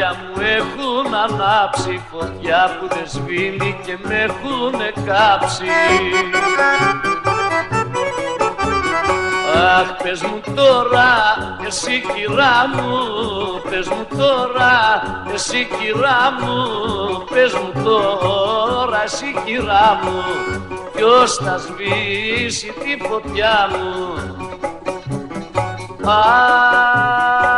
μάτια μου έχουν ανάψει φωτιά που δεν σβήνει και με έχουνε κάψει. Αχ, πες μου τώρα εσύ κυρά μου, πες μου τώρα εσύ κυρά μου, πες μου τώρα εσύ κυρά μου, ποιος θα σβήσει τη φωτιά μου.